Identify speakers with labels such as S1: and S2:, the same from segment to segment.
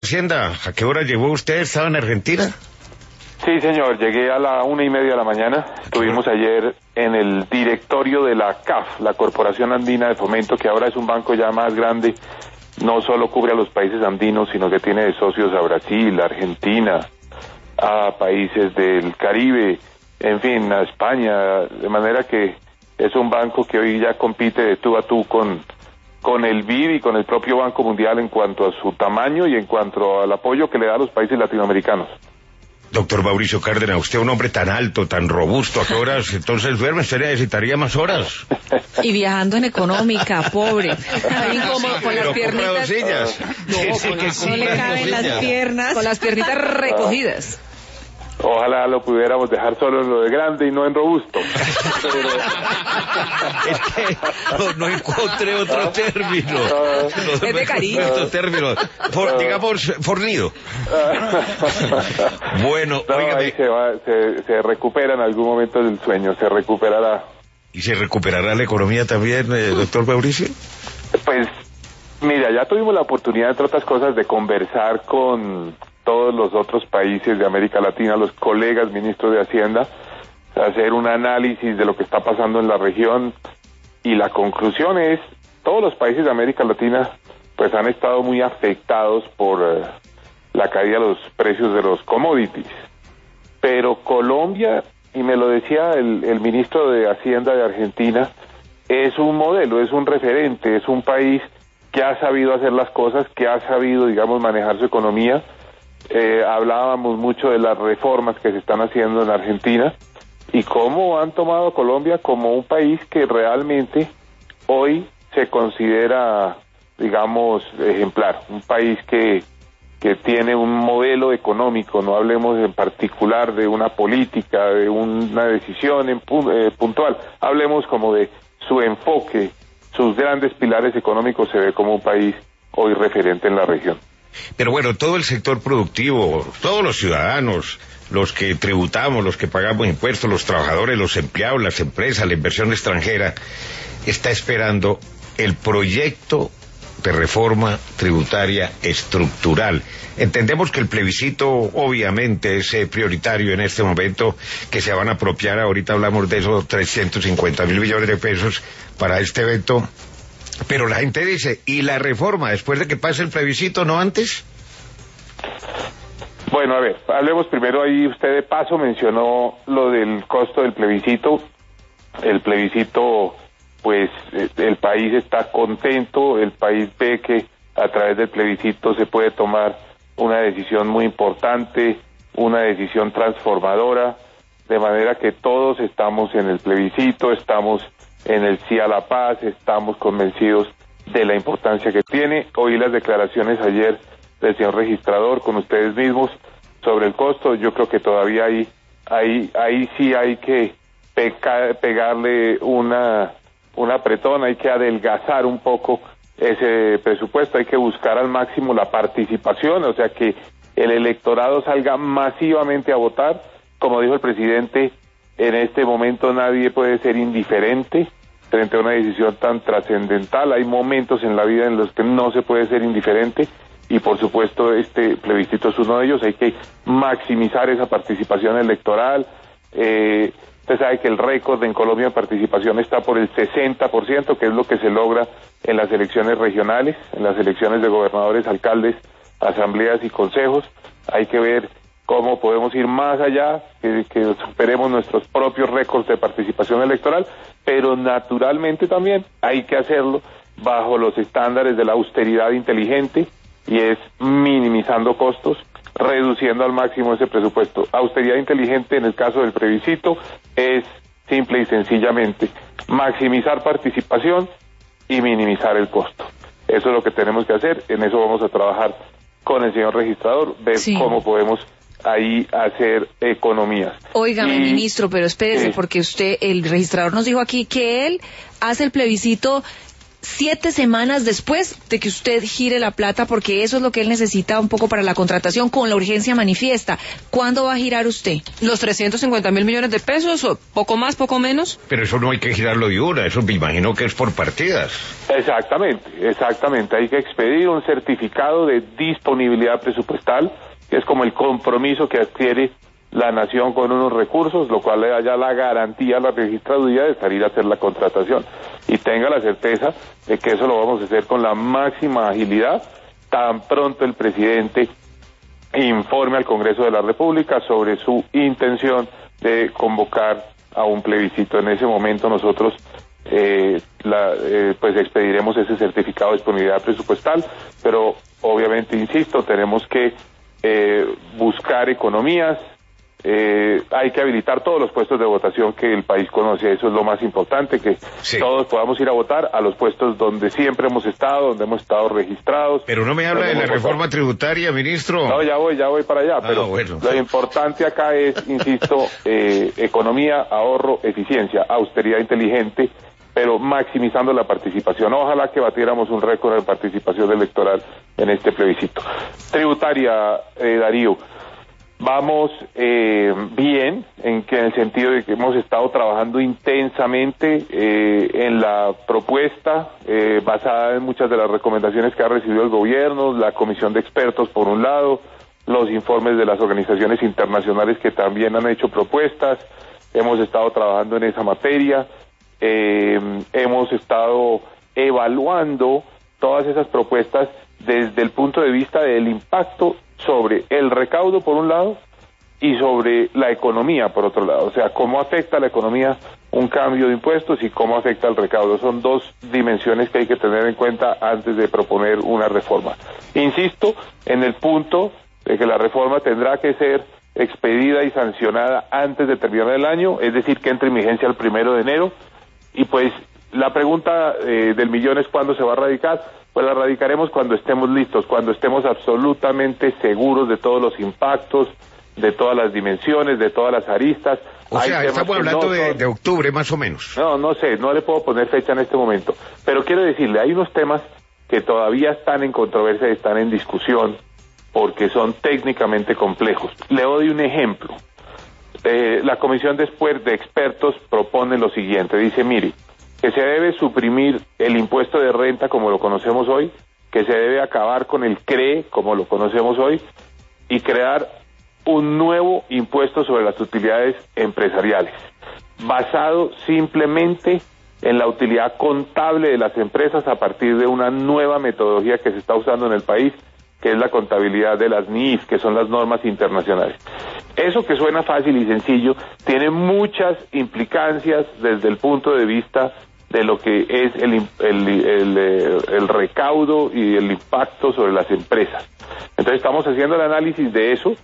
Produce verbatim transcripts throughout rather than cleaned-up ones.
S1: Hacienda, ¿a qué hora llegó usted? ¿Estaba en Argentina?
S2: Sí, señor, llegué a la una y media de la mañana. Estuvimos ayer en el directorio de la C A F, la Corporación Andina de Fomento, que ahora es un banco ya más grande. No solo cubre a los países andinos, sino que tiene de socios a Brasil, a Argentina, a países del Caribe, en fin, a España. De manera que es un banco que hoy ya compite de tú a tú con... con el B I D y con el propio Banco Mundial en cuanto a su tamaño y en cuanto al apoyo que le da a los países latinoamericanos.
S1: Doctor Mauricio Cárdenas, usted un hombre tan alto, tan robusto, ¿a qué horas entonces duerme? ¿Usted necesitaría más horas?
S3: Y viajando en económica, pobre. Ahí como con las piernitas.
S1: Sillas.
S3: No,
S1: Sí, sí,
S3: con
S1: que
S3: las-
S1: sí,
S3: no le caben
S1: sillas.
S3: las piernas. Con las piernitas recogidas.
S2: Ojalá lo pudiéramos dejar solo en lo de grande y no en robusto. Pero...
S1: Es que no, no encontré otro término.
S2: Ah.
S1: No,
S3: Es de
S1: no
S3: cariño.
S1: encontré otro término. For- digamos, fornido. Bueno,
S2: No,
S1: óigame,
S2: ahí se, va, se, se recupera en algún momento del sueño, se recuperará.
S1: ¿y se recuperará la economía también, eh, doctor Mauricio?
S2: Pues, mira, ya tuvimos la oportunidad, entre otras cosas, de conversar con todos los otros países de América Latina, los colegas ministros de Hacienda, hacer un análisis de lo que está pasando en la región, y la conclusión es, todos los países de América Latina pues han estado muy afectados por eh, la caída de los precios de los commodities, pero Colombia, y me lo decía el, el ministro de Hacienda de Argentina, es un modelo, es un referente, es un país que ha sabido hacer las cosas, que ha sabido, digamos, manejar su economía. Eh, hablábamos mucho de las reformas que se están haciendo en Argentina y cómo han tomado a Colombia como un país que realmente hoy se considera, digamos, ejemplar, un país que, que tiene un modelo económico, no hablemos en particular de una política, de una decisión en pu- eh, puntual, hablemos como de su enfoque, sus grandes pilares económicos, se ve como un país hoy referente en la región.
S1: Pero bueno, todo el sector productivo, todos los ciudadanos, los que tributamos, los que pagamos impuestos, los trabajadores, los empleados, las empresas, la inversión extranjera, está esperando el proyecto de reforma tributaria estructural. Entendemos que el plebiscito obviamente es eh, prioritario en este momento, que se van a apropiar, ahorita hablamos de esos trescientos cincuenta mil millones de pesos para este evento, pero la gente dice, ¿y la reforma después de que pase el plebiscito, no antes?
S2: Bueno, a ver, hablemos primero ahí, usted de paso mencionó lo del costo del plebiscito. El plebiscito, pues eh, el país está contento, el país ve que a través del plebiscito se puede tomar una decisión muy importante, una decisión transformadora, de manera que todos estamos en el plebiscito, estamos en el sí a la paz, estamos convencidos de la importancia que tiene. Oí las declaraciones ayer del señor registrador con ustedes mismos sobre el costo. Yo creo que todavía ahí, ahí, ahí sí hay que peca, pegarle una, un apretón, hay que adelgazar un poco ese presupuesto, hay que buscar al máximo la participación, o sea que el electorado salga masivamente a votar. Como dijo el presidente, en este momento nadie puede ser indiferente frente a una decisión tan trascendental. Hay momentos en la vida en los que no se puede ser indiferente y por supuesto este plebiscito es uno de ellos. Hay que maximizar esa participación electoral. Eh, usted sabe que el récord en Colombia en participación está por el sesenta por ciento, que es lo que se logra en las elecciones regionales, en las elecciones de gobernadores, alcaldes, asambleas y consejos. Hay que ver cómo podemos ir más allá, que, que superemos nuestros propios récords de participación electoral, pero naturalmente también hay que hacerlo bajo los estándares de la austeridad inteligente, y es minimizando costos, reduciendo al máximo ese presupuesto. Austeridad inteligente en el caso del plebiscito es simple y sencillamente maximizar participación y minimizar el costo. Eso es lo que tenemos que hacer, en eso vamos a trabajar con el señor registrador, ver sí. cómo podemos ahí hacer economías.
S3: Óigame,
S2: y,
S3: ministro, pero espérese,
S2: sí.
S3: porque usted, el registrador nos dijo aquí que él hace el plebiscito siete semanas después de que usted gire la plata, porque eso es lo que él necesita un poco para la contratación con la urgencia manifiesta. ¿Cuándo va a girar usted?
S4: ¿Los trescientos cincuenta mil millones de pesos o poco más, poco menos?
S1: Pero eso no hay que girarlo de una, eso me imagino que es por partidas.
S2: Exactamente, exactamente. Hay que expedir un certificado de disponibilidad presupuestal, que es como el compromiso que adquiere la nación con unos recursos, lo cual le da ya la garantía a la registraduría de salir a hacer la contratación. Y tenga la certeza de que eso lo vamos a hacer con la máxima agilidad, tan pronto el presidente informe al Congreso de la República sobre su intención de convocar a un plebiscito. En ese momento nosotros eh, la, eh, pues expediremos ese certificado de disponibilidad presupuestal, pero obviamente, insisto, tenemos que eh, buscar economías. Eh, hay que habilitar todos los puestos de votación que el país conoce, eso es lo más importante, que sí. Todos podamos ir a votar a los puestos donde siempre hemos estado, donde hemos estado registrados.
S1: Pero no me habla de la votado. Reforma tributaria, ministro.
S2: No, ya voy, ya voy para allá, ah, pero bueno. Lo importante acá es, insisto, eh, economía, ahorro, eficiencia, austeridad inteligente, pero maximizando la participación. Ojalá que batiéramos un récord de participación electoral en este plebiscito. Tributaria, eh, Darío. Vamos eh, bien, en, que, en el sentido de que hemos estado trabajando intensamente eh, en la propuesta, eh, basada en muchas de las recomendaciones que ha recibido el gobierno, la comisión de expertos por un lado, los informes de las organizaciones internacionales que también han hecho propuestas. Hemos estado trabajando en esa materia, eh, hemos estado evaluando todas esas propuestas desde el punto de vista del impacto sobre el recaudo por un lado y sobre la economía por otro lado, o sea, cómo afecta a la economía un cambio de impuestos y cómo afecta al recaudo. Son dos dimensiones que hay que tener en cuenta antes de proponer una reforma. Insisto en el punto de que la reforma tendrá que ser expedida y sancionada antes de terminar el año, es decir, que entre en vigencia el primero de enero, y pues la pregunta eh, del millón es ¿cuándo se va a radicar? Pues la radicaremos cuando estemos listos, cuando estemos absolutamente seguros de todos los impactos, de todas las dimensiones, de todas las aristas.
S1: O sea, estamos hablando no de, de octubre más o menos.
S2: No, no sé, no le puedo poner fecha en este momento, pero quiero decirle, hay unos temas que todavía están en controversia, están en discusión, porque son técnicamente complejos. Le doy un ejemplo. Eh, la comisión después de expertos propone lo siguiente, dice, mire, que se debe suprimir el impuesto de renta como lo conocemos hoy, que se debe acabar con el C R E como lo conocemos hoy y crear un nuevo impuesto sobre las utilidades empresariales, basado simplemente en la utilidad contable de las empresas a partir de una nueva metodología que se está usando en el país, que es la contabilidad de las N I F, que son las normas internacionales. Eso que suena fácil y sencillo tiene muchas implicancias desde el punto de vista de lo que es el, el, el, el recaudo y el impacto sobre las empresas. Entonces estamos haciendo el análisis de eso.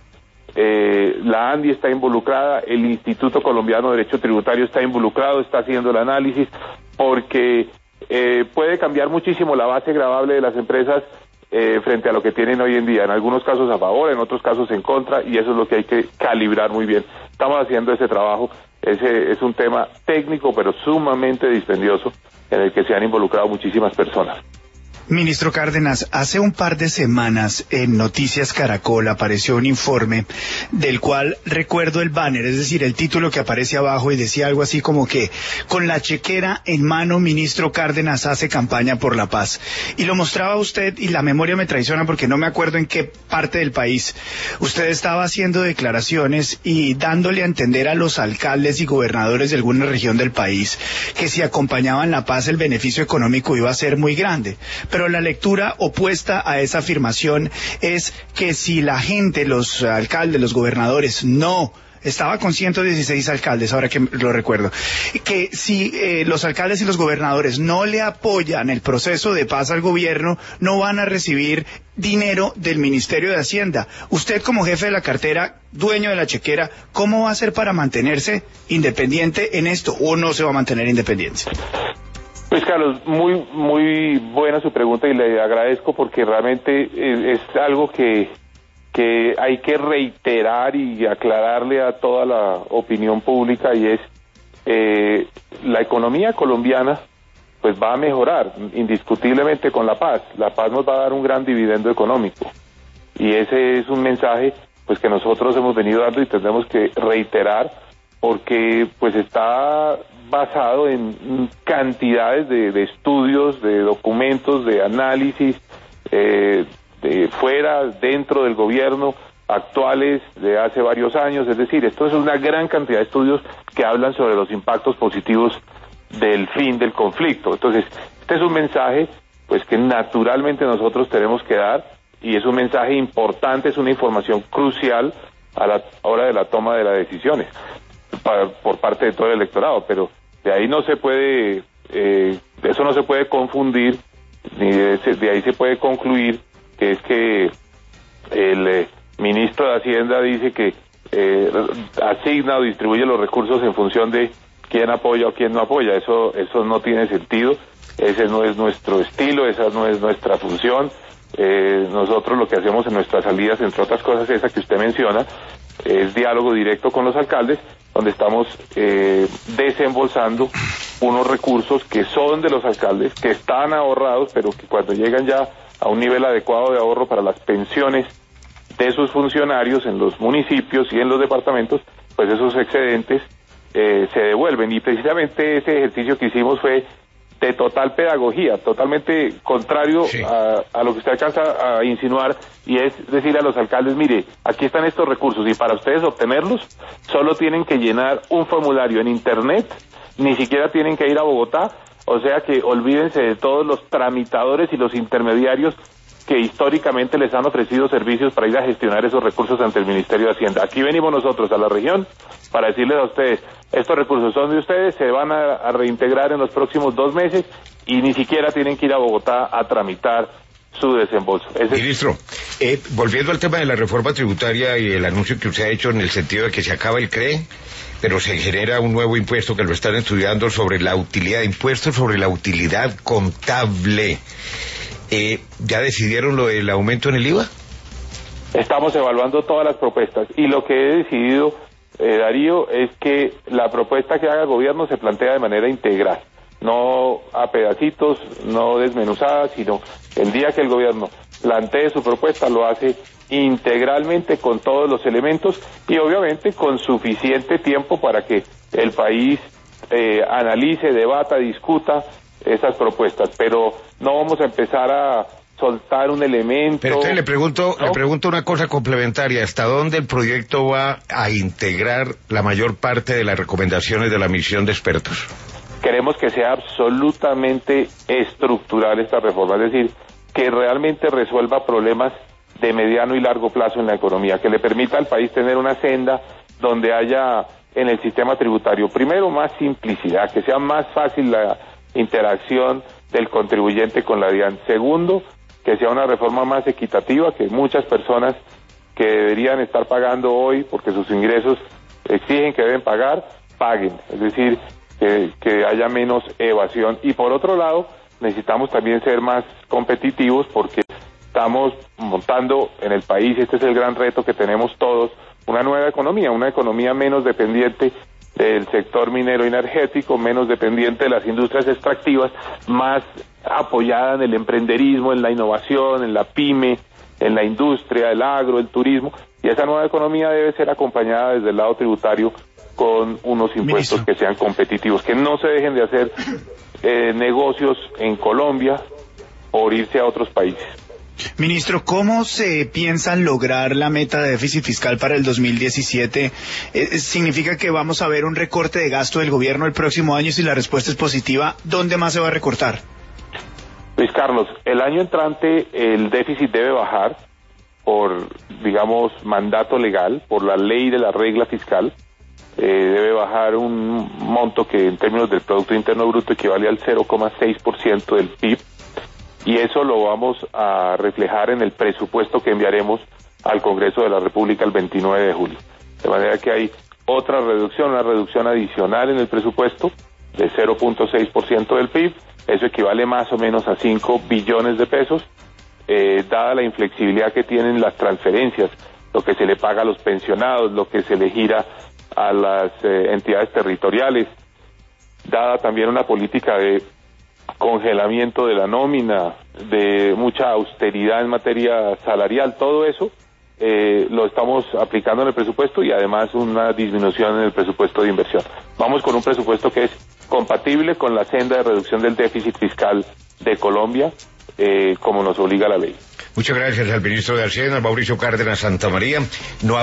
S2: Eh, la ANDI está involucrada, el Instituto Colombiano de Derecho Tributario está involucrado, está haciendo el análisis, porque eh, puede cambiar muchísimo la base gravable de las empresas eh, frente a lo que tienen hoy en día, en algunos casos a favor, en otros casos en contra, y eso es lo que hay que calibrar muy bien. Estamos haciendo ese trabajo. Ese es un tema técnico pero sumamente dispendioso en el que se han involucrado muchísimas personas.
S5: Ministro Cárdenas, hace un par de semanas en Noticias Caracol apareció un informe del cual recuerdo el banner, es decir, el título que aparece abajo, y decía algo así como que con la chequera en mano, ministro Cárdenas hace campaña por la paz. Y lo mostraba usted, y la memoria me traiciona porque no me acuerdo en qué parte del país usted estaba haciendo declaraciones y dándole a entender a los alcaldes y gobernadores de alguna región del país que si acompañaban la paz el beneficio económico iba a ser muy grande. Pero la lectura opuesta a esa afirmación es que si la gente, los alcaldes, los gobernadores, no, estaba con ciento dieciséis alcaldes, ahora que lo recuerdo, que si eh, los alcaldes y los gobernadores no le apoyan el proceso de paz al gobierno, no van a recibir dinero del Ministerio de Hacienda. Usted, como jefe de la cartera, dueño de la chequera, ¿cómo va a hacer para mantenerse independiente en esto, o no se va a mantener independiente?
S2: Pues Carlos, muy muy buena su pregunta y le agradezco porque realmente es, es algo que, que hay que reiterar y aclararle a toda la opinión pública, y es eh, la economía colombiana pues va a mejorar indiscutiblemente con la paz. La paz nos va a dar un gran dividendo económico. Y ese es un mensaje pues que nosotros hemos venido dando y tendremos que reiterar, porque pues está basado en cantidades de, de estudios, de documentos, de análisis, eh, de fuera, dentro del gobierno, actuales de hace varios años. Es decir, esto es una gran cantidad de estudios que hablan sobre los impactos positivos del fin del conflicto. Entonces, este es un mensaje pues que naturalmente nosotros tenemos que dar, y es un mensaje importante, es una información crucial a la hora de la toma de las decisiones para, por parte de todo el electorado, pero de ahí no se puede, eh, eso no se puede confundir, ni de, ese, de ahí se puede concluir que es que el eh, ministro de Hacienda dice que eh, asigna o distribuye los recursos en función de quién apoya o quién no apoya. Eso, eso no tiene sentido, ese no es nuestro estilo, esa no es nuestra función. Eh, nosotros lo que hacemos en nuestras salidas, entre otras cosas esa que usted menciona, es diálogo directo con los alcaldes, donde estamos eh, desembolsando unos recursos que son de los alcaldes, que están ahorrados, pero que cuando llegan ya a un nivel adecuado de ahorro para las pensiones de sus funcionarios en los municipios y en los departamentos, pues esos excedentes eh, se devuelven. Y precisamente ese ejercicio que hicimos fue de total pedagogía, totalmente contrario sí. a, a lo que usted alcanza a insinuar, y es decir a los alcaldes, mire, aquí están estos recursos, y para ustedes obtenerlos, solo tienen que llenar un formulario en internet, ni siquiera tienen que ir a Bogotá, o sea que olvídense de todos los tramitadores y los intermediarios que históricamente les han ofrecido servicios para ir a gestionar esos recursos ante el Ministerio de Hacienda. Aquí venimos nosotros a la región para decirles a ustedes, estos recursos son de ustedes, se van a, a reintegrar en los próximos dos meses y ni siquiera tienen que ir a Bogotá a tramitar su desembolso. Ese
S1: Ministro, eh, volviendo al tema de la reforma tributaria y el anuncio que usted ha hecho en el sentido de que se acaba el C R E, pero se genera un nuevo impuesto que lo están estudiando sobre la utilidad, impuesto sobre la utilidad contable. Eh, ¿Ya decidieron lo del aumento en el I V A?
S2: Estamos evaluando todas las propuestas y lo que he decidido, eh, Darío, es que la propuesta que haga el gobierno se plantea de manera integral, no a pedacitos, no desmenuzada, sino el día que el gobierno plantee su propuesta lo hace integralmente con todos los elementos y obviamente con suficiente tiempo para que el país eh, analice, debata, discuta esas propuestas, pero no vamos a empezar a soltar un elemento.
S1: Pero entonces le pregunto, ¿no? le pregunto una cosa complementaria, ¿hasta dónde el proyecto va a integrar la mayor parte de las recomendaciones de la misión de expertos?
S2: Queremos que sea absolutamente estructural esta reforma, es decir, que realmente resuelva problemas de mediano y largo plazo en la economía, que le permita al país tener una senda donde haya en el sistema tributario, primero, más simplicidad, que sea más fácil la interacción del contribuyente con la DIAN. Segundo, que sea una reforma más equitativa, que muchas personas que deberían estar pagando hoy porque sus ingresos exigen que deben pagar, paguen, es decir, que, que haya menos evasión. Y por otro lado, necesitamos también ser más competitivos porque estamos montando en el país, este es el gran reto que tenemos todos, una nueva economía, una economía menos dependiente del sector minero energético, menos dependiente de las industrias extractivas, más apoyada en el emprenderismo, en la innovación, en la pyme, en la industria, el agro, el turismo, y esa nueva economía debe ser acompañada desde el lado tributario con unos impuestos Ministro. que sean competitivos, que no se dejen de hacer eh, negocios en Colombia por irse a otros países.
S5: Ministro, ¿cómo se piensan lograr la meta de déficit fiscal para el dos mil diecisiete? Eh, ¿Significa que vamos a ver un recorte de gasto del gobierno el próximo año? Si la respuesta es positiva, ¿dónde más se va a recortar?
S2: Luis Carlos, el año entrante el déficit debe bajar por, digamos, mandato legal, por la ley de la regla fiscal. Eh, debe bajar un monto que en términos del Producto Interno Bruto equivale al cero coma seis por ciento del P I B. Y eso lo vamos a reflejar en el presupuesto que enviaremos al Congreso de la República el veintinueve de julio. De manera que hay otra reducción, una reducción adicional en el presupuesto de cero coma seis por ciento del P I B. Eso equivale más o menos a cinco billones de pesos, eh, dada la inflexibilidad que tienen las transferencias, lo que se le paga a los pensionados, lo que se le gira a las eh, entidades territoriales, dada también una política de congelamiento de la nómina, de mucha austeridad en materia salarial, todo eso eh, lo estamos aplicando en el presupuesto y además una disminución en el presupuesto de inversión. Vamos con un presupuesto que es compatible con la senda de reducción del déficit fiscal de Colombia, eh, como nos obliga la ley.
S1: Muchas gracias al ministro de Hacienda, Mauricio Cárdenas Santamaría. No